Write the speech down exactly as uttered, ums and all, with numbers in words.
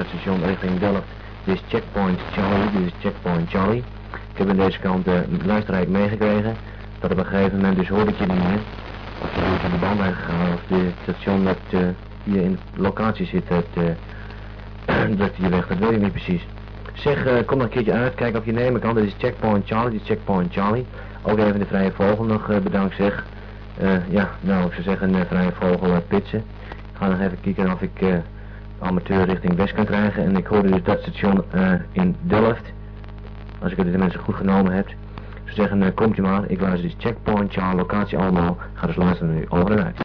het station richting Delft. Dit is checkpoint Charlie, dit is checkpoint Charlie. Ik heb aan deze kant de uh, luisterrijk meegekregen, dat op een gegeven moment dus hoorde ik je niet meer. Of je door de band bent gegaan, of de station dat uh, hier in de locatie zit, dat, uh, dat je weg, dat weet ik niet precies. Zeg, uh, kom nog een keertje uit, kijk of je nemen kan, dit is checkpoint Charlie, dit is checkpoint Charlie. Ook even de vrije vogel nog uh, bedankt zeg. Uh, ja, nou ik zou zeggen een uh, vrije vogel uh, pitsen. Ik ga nog even kijken of ik uh, de amateur richting West kan krijgen. En ik hoorde dus dat station uh, in Delft. Als ik het de mensen goed genomen heb. Ik zou zeggen, uh, komt je maar. Ik was dus checkpoint, Charlie, locatie allemaal. Ga dus luisteren nu over en uit.